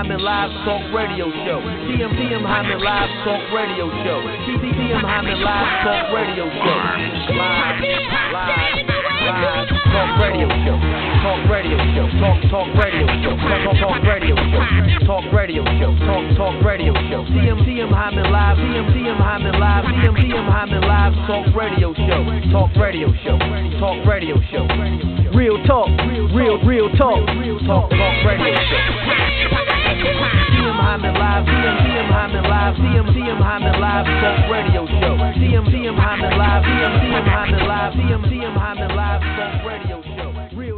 Hyman Live Talk Radio Show. TM Hyman Live Talk Radio Show. TM Hyman Live Talk Radio Show. Live Talk Radio Show. Talk Radio Show. Talk Radio Show. Talk Radio Show. Talk Radio Show. Talk Radio Show. TM Hyman Live. TM Hyman Live. TM Hyman Live Talk Radio Show. Talk Radio Show. Talk Radio Show. Real talk. Real talk. Talk Radio Show. TM Hyman Live. TM Hyman Live. TM Hyman Live Talk Radio Show. TM Hyman Live. TM Hyman Live. TM Hyman Live Talk Radio Show. Real.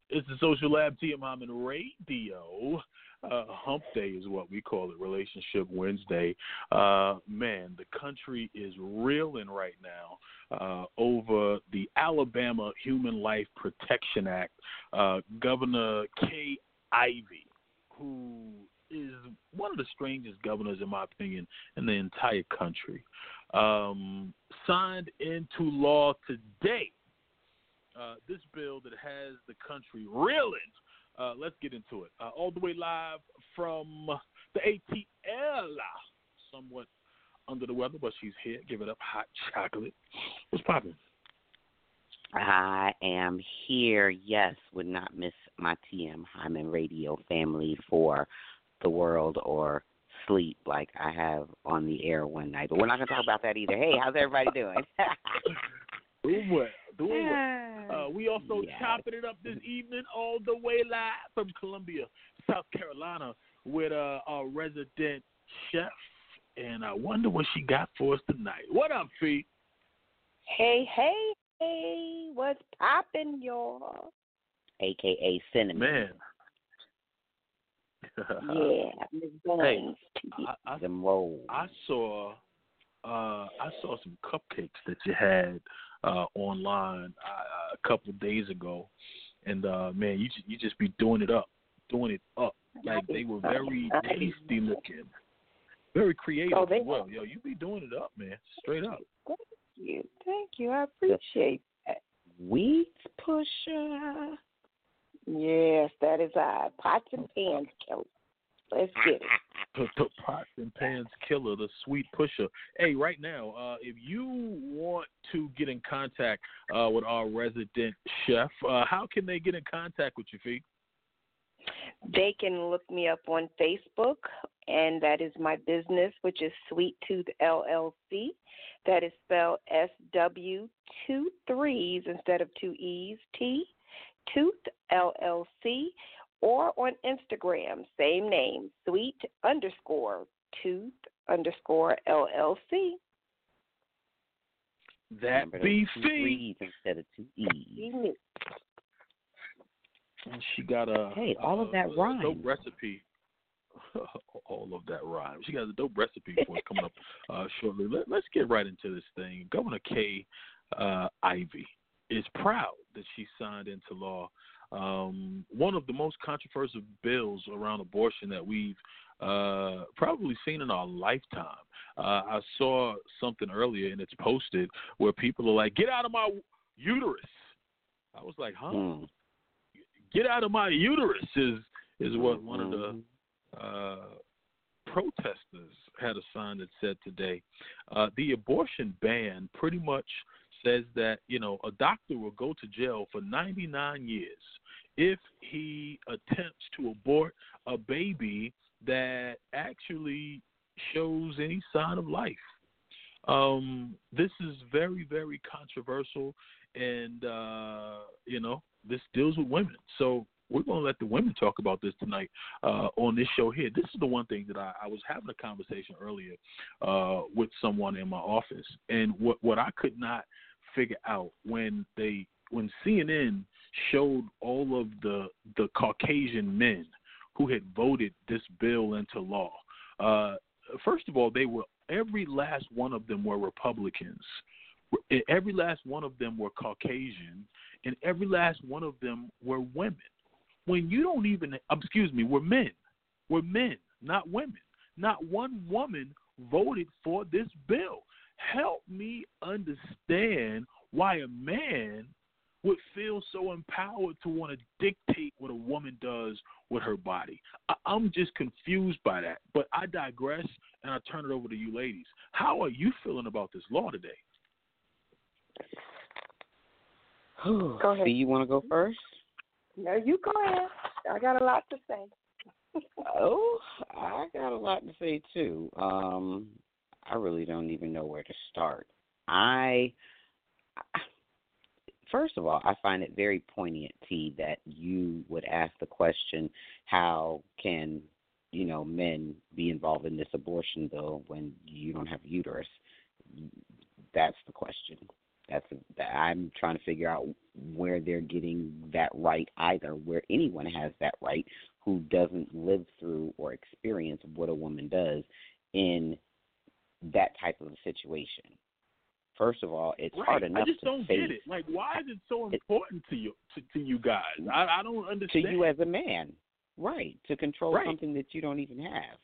It's the Social Lab, TM Hyman Radio. Hump Day is what we call it, Relationship Wednesday. Man, the country is reeling right now over the Alabama Human Life Protection Act. Governor Kay Ivey, who is one of the strangest governors, in my opinion, in the entire country, signed into law today this bill that has the country reeling. Let's get into it. All the way live from the ATL. Somewhat under the weather, but she's here. Give it up, hot chocolate. What's popping? I am here. Yes, would not miss my TM Hyman Radio family for the world or sleep like I have on the air one night. But we're not going to talk about that either. Hey, how's everybody doing? Doing well. We also chopping it up this evening all the way live from Columbia, South Carolina, with our resident chef. And I wonder what she got for us tonight. What up, Fee? Hey, what's poppin', y'all? AKA Cinnamon. Man. Yeah, Miss Bones. I saw some cupcakes that you had online a couple of days ago, and man, you just be doing it up. Like they were very tasty looking, very creative as well. Yo, you be doing it up, man, straight up. Thank you. I appreciate that. Wheat pusher. Yes, that is I. Pots and pans killer. Let's get it. The pots and pans killer, the sweet pusher. Hey, right now, if you want to get in contact with our resident chef, how can they get in contact with you, Fee? They can look me up on Facebook, and that is my business, which is Sweet Tooth LLC. That is spelled SW 2 3s instead of 2 E's, T, Tooth LLC, or on Instagram, same name, Sweet _Tooth _LLC. That be Fee. Instead of 2 E's. And she got a all of that rhyme. Dope recipe. All of that rhyme. She got a dope recipe for us coming up shortly. Let's get right into this thing. Governor Kay Ivey is proud that she signed into law one of the most controversial bills around abortion that we've probably seen in our lifetime. I saw something earlier, and it's posted, where people are like, "Get out of my uterus." I was like, huh? Get out of my uterus is what one of the protesters had a sign that said today. The abortion ban pretty much says that, a doctor will go to jail for 99 years if he attempts to abort a baby that actually shows any sign of life. This is very, very controversial, and, this deals with women. So we're going to let the women talk about this tonight on this show here. This is the one thing that I was having a conversation earlier with someone in my office, and what I could not figure out when CNN showed all of the Caucasian men who had voted this bill into law. First of all, every last one of them were Republicans. Every last one of them were Caucasian, and every last one of them were women. When you don't even, we're men. We're men, not women. Not one woman voted for this bill. Help me understand why a man would feel so empowered to want to dictate what a woman does with her body. I'm just confused by that. But I digress, and I turn it over to you ladies. How are you feeling about this law today? Go ahead. Do you want to go first? No, you go ahead. I got a lot to say. I got a lot to say too. I really don't even know where to start. First of all, I find it very poignant, T, that you would ask the question, how can, men be involved in this abortion bill when you don't have a uterus? That's the question. I'm trying to figure out where they're getting that right either, where anyone has that right who doesn't live through or experience what a woman does in that type of a situation. First of all, it's hard enough I just to don't face. get it. Like, why is it so important to you guys? I don't understand. To you as a man, right? To control something that you don't even have.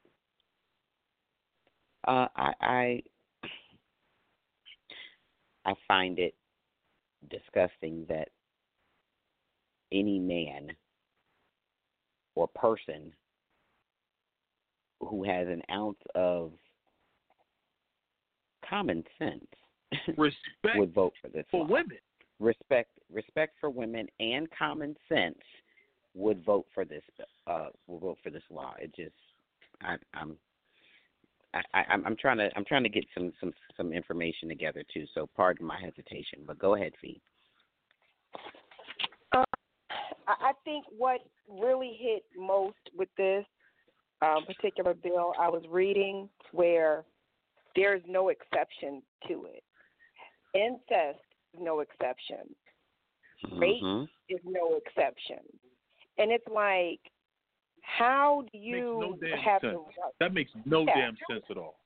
I find it disgusting that any man or person who has an ounce of common sense respect would vote for this for law. women. Respect for women and common sense would vote for this. Will vote for this law. It just, I'm trying to get some information together too. So pardon my hesitation, but go ahead, Fee. I think what really hit most with this particular bill I was reading, where there's no exception to it. Incest is no exception. Rape is no exception. And it's like, how do you have the right? That makes no damn sense at all.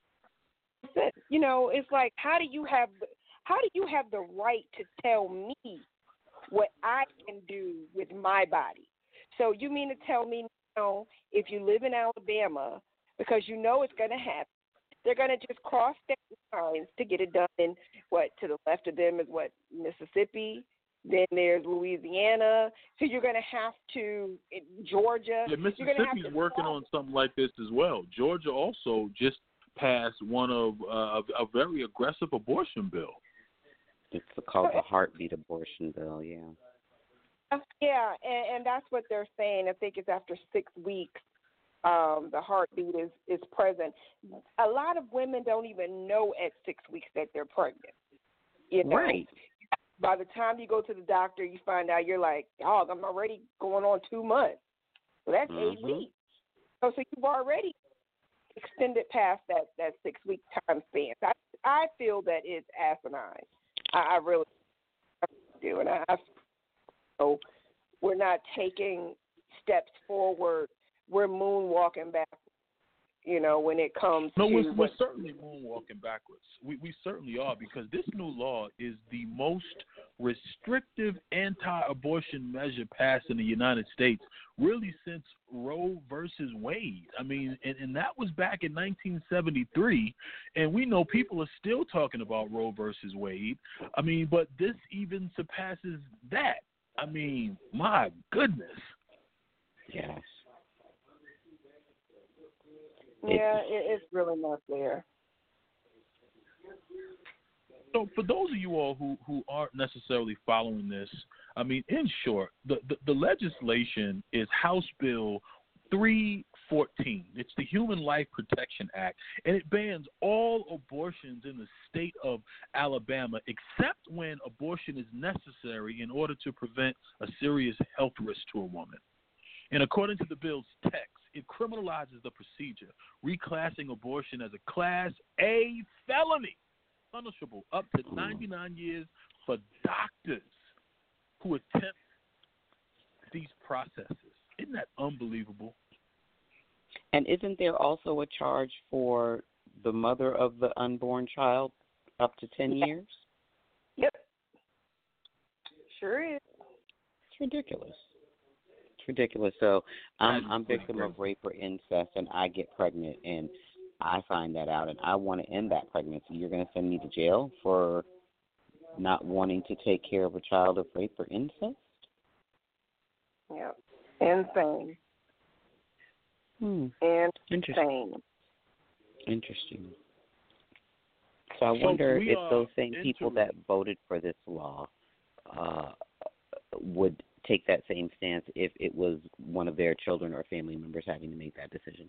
You know, it's like, how do you have the right to tell me what I can do with my body? So you mean to tell me now, if you live in Alabama, because you know it's going to happen, they're going to just cross state lines to get it done. And what, to the left of them is what, Mississippi? Then there's Louisiana. So you're going to have to, Georgia. Yeah, Mississippi's working on something like this as well. Georgia also just passed one of a very aggressive abortion bill. It's called the heartbeat abortion bill, yeah. Yeah, and that's what they're saying. I think it's after 6 weeks. The heartbeat is present. A lot of women don't even know at 6 weeks that they're pregnant. You know? Right. By the time you go to the doctor, you find out you're like, dog, I'm already going on 2 months. Well, that's 8 weeks. So you've already extended past that 6 week time span. I feel that it's asinine. I really do, and so we're not taking steps forward. We're moonwalking backwards, you know, when it comes to... No, we're certainly moonwalking backwards. We certainly are, because this new law is the most restrictive anti-abortion measure passed in the United States really since Roe versus Wade. I mean, and that was back in 1973, and we know people are still talking about Roe versus Wade. I mean, but this even surpasses that. I mean, my goodness. Yes. Yeah, it's really not there. So for those of you all who aren't necessarily following this, I mean, in short, the legislation is House Bill 314. It's the Human Life Protection Act, and it bans all abortions in the state of Alabama except when abortion is necessary in order to prevent a serious health risk to a woman. And according to the bill's text, it criminalizes the procedure, reclassing abortion as a Class A felony, punishable up to 99 years for doctors who attempt these processes. Isn't that unbelievable? And isn't there also a charge for the mother of the unborn child up to 10 years? Yep. Sure is. It's ridiculous. It's ridiculous. So I'm victim of rape or incest, and I get pregnant, and I find that out, and I want to end that pregnancy. You're going to send me to jail for not wanting to take care of a child of rape or incest? Yep. Insane. Insane. Interesting. So I wonder if those same people that voted for this law would take that same stance if it was one of their children or family members having to make that decision.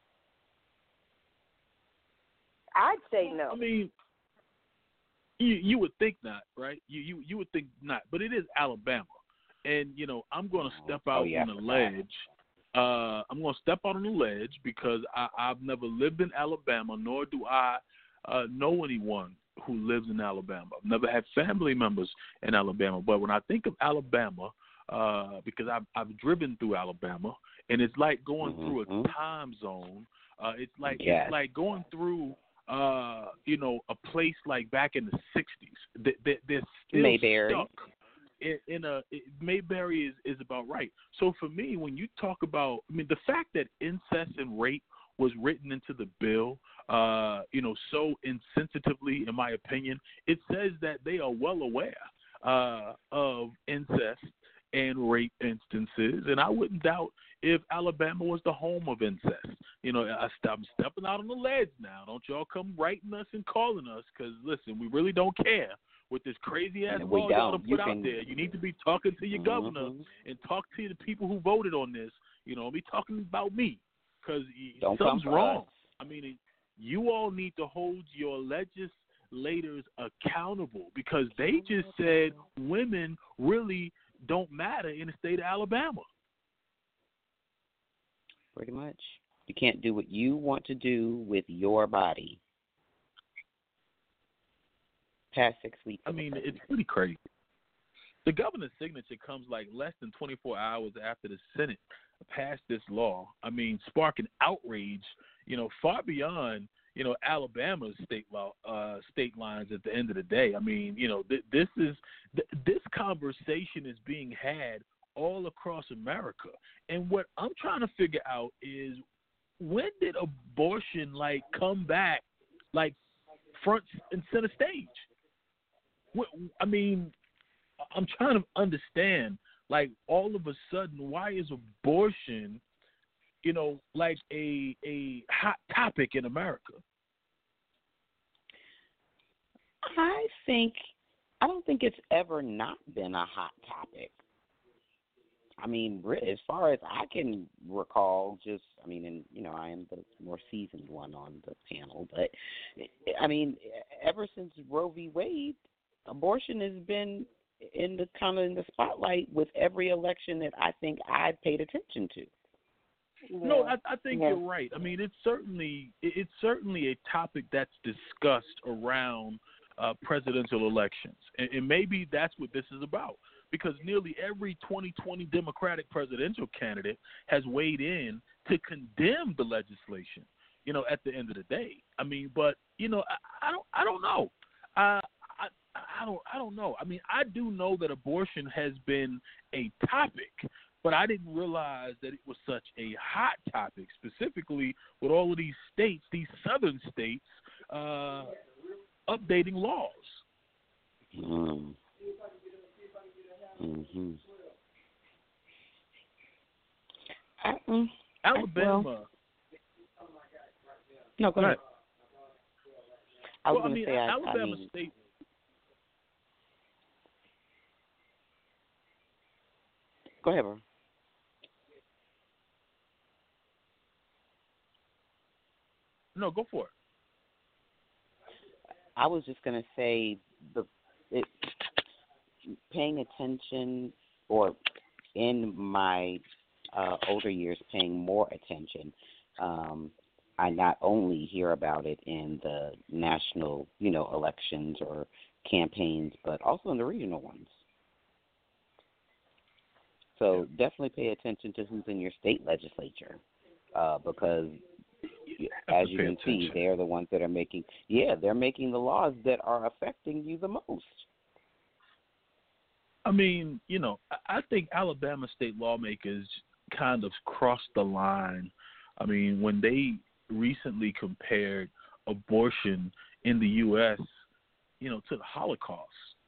I'd say no. I mean, you would think not, right? You would think not, but it is Alabama, and you know I'm going to step out on a ledge. I'm going to step out on a ledge because I've never lived in Alabama, nor do I know anyone who lives in Alabama. I've never had family members in Alabama. But when I think of Alabama, because I've driven through Alabama, and it's like going through a time zone. It's like going through a place like back in the 60s. They're still Mayberry. stuck Mayberry is about right. So for me, when you talk about, the fact that incest and rape was written into the bill, so insensitively, in my opinion, it says that they are well aware of incest and rape instances, and I wouldn't doubt if Alabama was the home of incest. I'm stepping out on the ledge now. Don't y'all come writing us and calling us, because, listen, we really don't care with this crazy-ass law y'all to put out there. You need to be talking to your governor and talk to the people who voted on this. Be talking about me, because something's wrong. You all need to hold your legislators accountable, because they just said women really don't matter in the state of Alabama. Pretty much. You can't do what you want to do with your body. Past 6 weeks. It's pretty crazy. The governor's signature comes like less than 24 hours after the Senate passed this law. Sparking outrage, far beyond, Alabama's state lines at the end of the day. This conversation is being had all across America. And what I'm trying to figure out is, when did abortion come back front and center stage? I'm trying to understand, all of a sudden, why is abortion, a hot topic in America? I don't think it's ever not been a hot topic. As far as I can recall, I am the more seasoned one on the panel, but ever since Roe v. Wade, abortion has been in the spotlight with every election that I think I paid attention to. Yeah. No, I think you're right. It's certainly a topic that's discussed around presidential elections, and maybe that's what this is about. Because nearly every 2020 Democratic presidential candidate has weighed in to condemn the legislation, at the end of the day. I don't know. I don't know. I do know that abortion has been a topic, but I didn't realize that it was such a hot topic, specifically with all of these states, these southern states, updating laws. Alabama. No, go ahead. Alabama State. Go ahead, bro. No, go for it. I was just going to say paying attention, or in my older years paying more attention, I not only hear about it in the national, elections or campaigns, but also in the regional ones. So definitely pay attention to who's in your state legislature, because as you can see, they're the ones that are making the laws that are affecting you the most. I think Alabama state lawmakers kind of crossed the line. When they recently compared abortion in the U.S., to the Holocaust.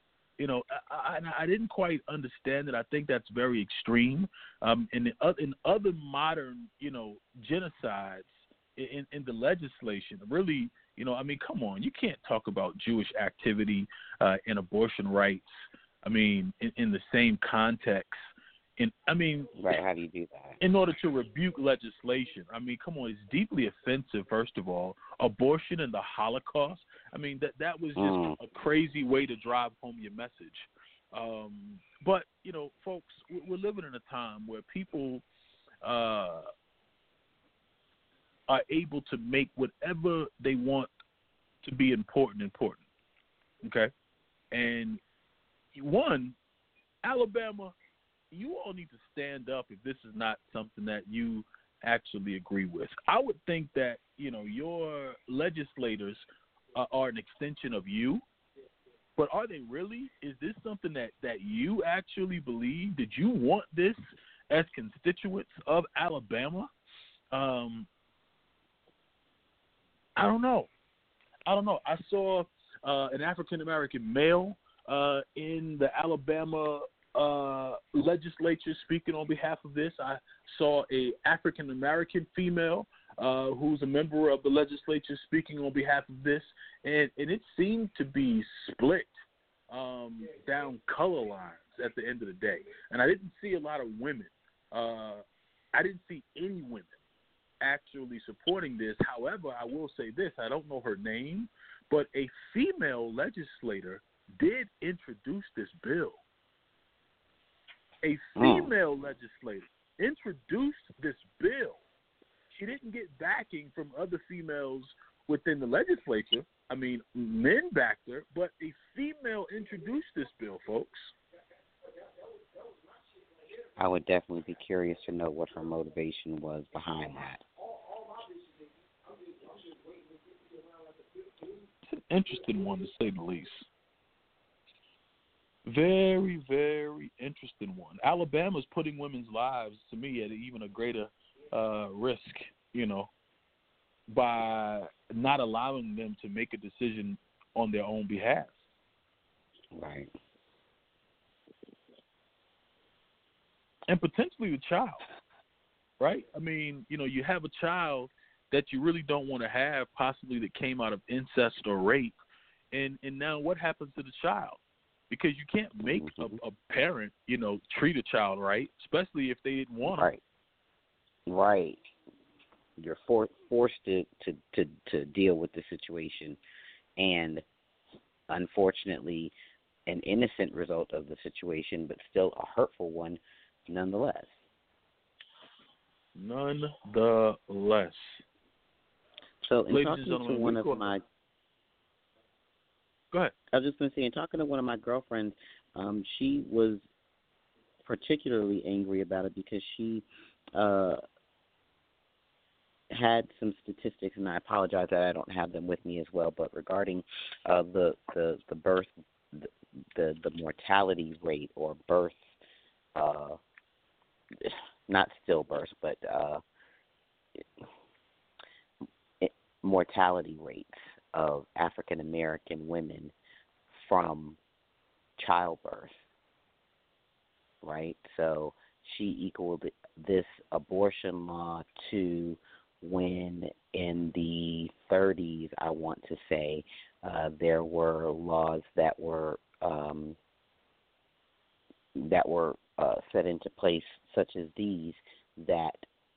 I didn't quite understand it. I think that's very extreme. In other modern, genocides in the legislation, really, come on, you can't talk about Jewish activity and abortion rights. In the same context. Right? How do you do that? In order to rebuke legislation, come on, it's deeply offensive. First of all, abortion and the Holocaust. That was just a crazy way to drive home your message. But folks, we're living in a time where people are able to make whatever they want to be important. Okay? And one, Alabama, you all need to stand up if this is not something that you actually agree with. I would think that, your legislators are an extension of you, but are they really? Is this something that you actually believe? Did you want this as constituents of Alabama? I don't know. I saw an African-American male in the Alabama legislature speaking on behalf of this. I saw a African-American female who's a member of the legislature speaking on behalf of this, and it seemed to be split down color lines at the end of the day. And I didn't see a lot of women. I didn't see any women actually supporting this. However, I will say this, I don't know her name, but a female legislator did introduce this bill. A female legislator introduced this bill. She didn't get backing from other females within the legislature. I mean, men backed her, but a female introduced this bill, folks. I would definitely be curious to know what her motivation was behind that. It's an interesting one, to say the least. Very, very interesting one. Alabama's putting women's lives, to me, at even a greater risk, by not allowing them to make a decision on their own behalf. Right. And potentially the child, right? I mean, you have a child that you really don't want to have, possibly that came out of incest or rape, and now what happens to the child? Because you can't make a parent, treat a child right, especially if they didn't want to. Right. You're forced to deal with the situation, and unfortunately, an innocent result of the situation, but still a hurtful one nonetheless. Nonetheless. So, in talking to one of my... Go ahead. I was just going to say, in talking to one of my girlfriends, she was particularly angry about it because she had some statistics, and I apologize that I don't have them with me as well, but regarding the birth, the mortality rate or birth, not stillbirth, but mortality rates of African American women from childbirth, right? So she equaled this abortion law to when in the 30s, I want to say, there were laws that were set into place, such as these, that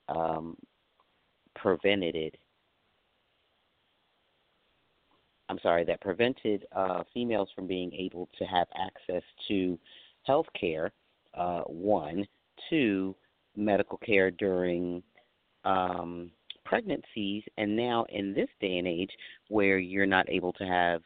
prevented females from being able to have access to health care, one, two, medical care during pregnancies, and now in this day and age where you're not able to have,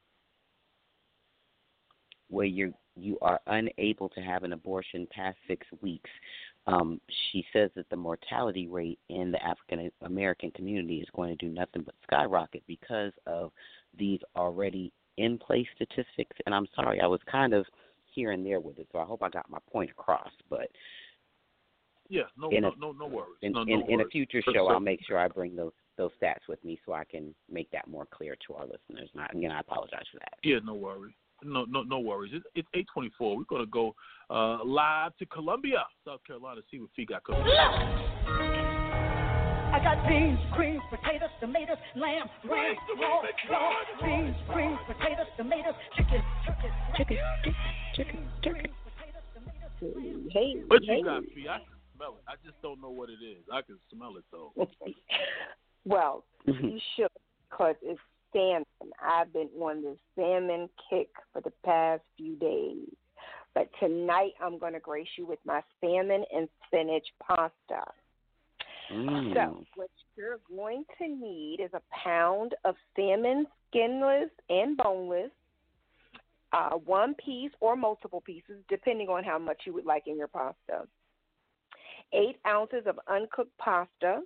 where you are unable to have an abortion past 6 weeks, she says that the mortality rate in the African American community is going to do nothing but skyrocket because of these already in place statistics. And I'm sorry, I was kind of here and there with it, so I hope I got my point across. But yeah, no worries. In a future show, I'll make sure I bring those stats with me so I can make that more clear to our listeners. And again, I apologize for that. Yeah, no worries. No worries. It's 8:24. We're gonna go live to Columbia, South Carolina, see what Fee got cooking. I got beans, cream, potatoes, tomatoes, lamb, ram, raw, beans, cream, potatoes, tomatoes, chicken. Hey, what you got, Fee? I can smell it. I just don't know what it is. I can smell it though. Well, you should, because it's salmon. I've been on this salmon kick for the past few days. But tonight I'm going to grace you with my salmon and spinach pasta. So what you're going to need is a pound of salmon, skinless and boneless, one piece or multiple pieces, depending on how much you would like in your pasta. 8 ounces of uncooked pasta,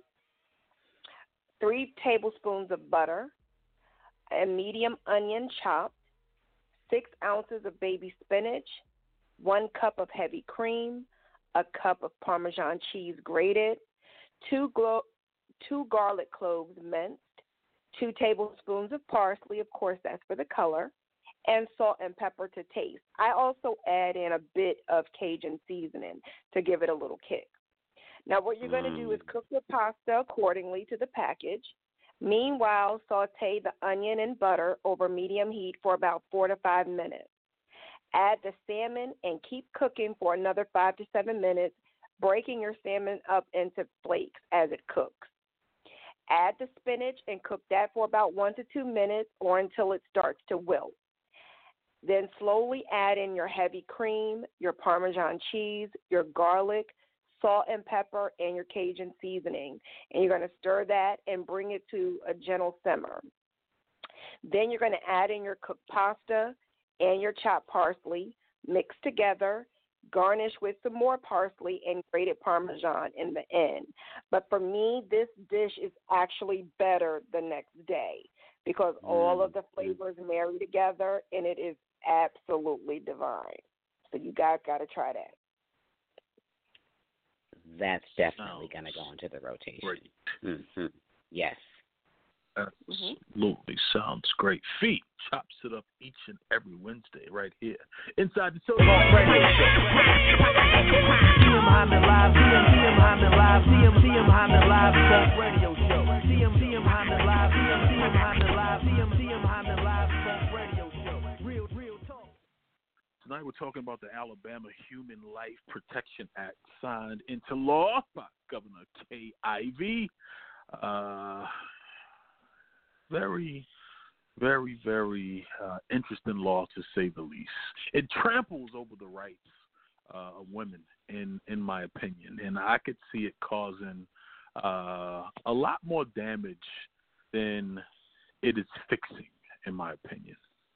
3 tablespoons of butter, a medium onion chopped, 6 ounces of baby spinach, 1 cup of heavy cream, a cup of Parmesan cheese grated, 2 garlic cloves minced, 2 tablespoons of parsley, of course that's for the color, and salt and pepper to taste. I also add in a bit of Cajun seasoning to give it a little kick. Now what you're going to do is cook your pasta accordingly to the package. Meanwhile, saute the onion and butter over medium heat for about 4 to 5 minutes. Add the salmon and keep cooking for another 5 to 7 minutes, breaking your salmon up into flakes as it cooks. Add the spinach and cook that for about 1 to 2 minutes or until it starts to wilt. Then slowly add in your heavy cream, your Parmesan cheese, your garlic, salt and pepper, and your Cajun seasoning. And you're going to stir that and bring it to a gentle simmer. Then you're going to add in your cooked pasta and your chopped parsley, mix together, garnish with some more parsley and grated Parmesan in the end. But for me, this dish is actually better the next day because all of the flavors marry together, and it is absolutely divine. So you guys got to try that. That's definitely going to go into the rotation. Great. Mm-hmm. Yes. Absolutely sounds great. Feet chops it up each and every Wednesday right here inside the Talk Radio Show. TM Hyman Live, TM Hyman Live, TM Hyman Live Talk Radio Show. TM Hyman Live, TM Hyman Live, TM Hyman Live Talk Radio Show. Real talk. Tonight we're talking about the Alabama Human Life Protection Act signed into law by Governor Kay Ivey. Very, very, very interesting law, to say the least. It tramples over the rights of women, in my opinion, and I could see it causing a lot more damage than it is fixing, in my opinion.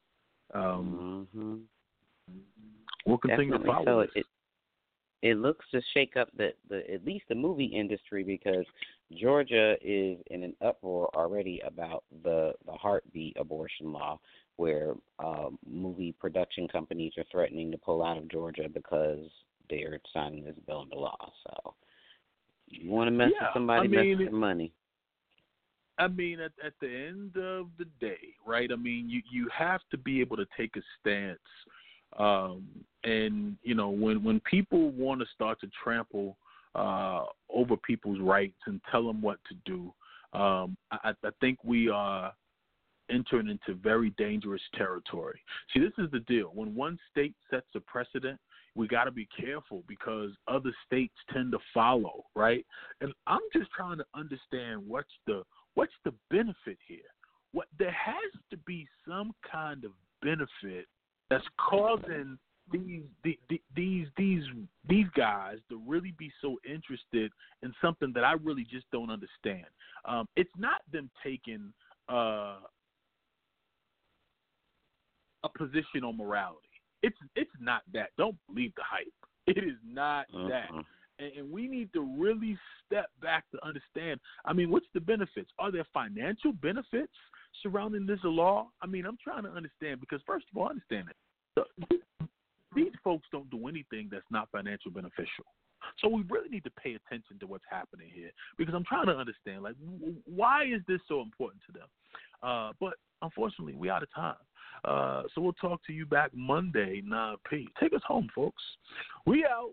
We'll continue Definitely. to follow this. It looks to shake up the at least the movie industry, because Georgia is in an uproar already about the heartbeat abortion law, where movie production companies are threatening to pull out of Georgia because they're signing this bill into law. So you want to mess with somebody, mess with money. I mean, at the end of the day, right? I mean, you have to be able to take a stance. And, you know, when people want to start to trample over people's rights and tell them what to do, I think we are entering into very dangerous territory. See, this is the deal. When one state sets a precedent, we got to be careful because other states tend to follow, right? And I'm just trying to understand what's the benefit here. There has to be some kind of benefit that's causing these guys to really be so interested in something that I really just don't understand. It's not them taking a position on morality. It's not that. Don't believe the hype. It is not that. And we need to really step back to understand, I mean, what's the benefits? Are there financial benefits surrounding this law? I mean, I'm trying to understand because, first of all, understand it. These folks don't do anything that's not financial beneficial. So we really need to pay attention to what's happening here because I'm trying to understand, like, why is this so important to them? But unfortunately, we're out of time. So we'll talk to you back Monday, 9p. Take us home, folks. We out.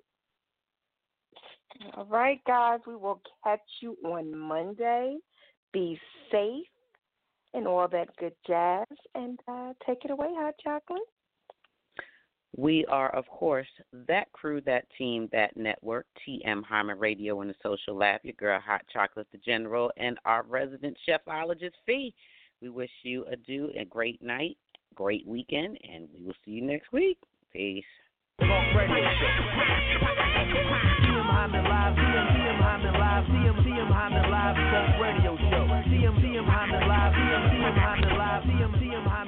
All right, guys. We will catch you on Monday. Be safe and all that good jazz. And take it away, Hot Chocolate. We are, of course, that crew, that team, that network, TM Hyman Radio and the Social Lab, your girl Hot Chocolate the General, and our resident chefologist, Fee. We wish you a great night, great weekend, and we will see you next week. Peace. Talk Radio Show. TM Hyman Live, TM Hyman Live, TM Hyman Live Talk Radio Show. TM Hyman Live, TM Hyman Live, TM Hyman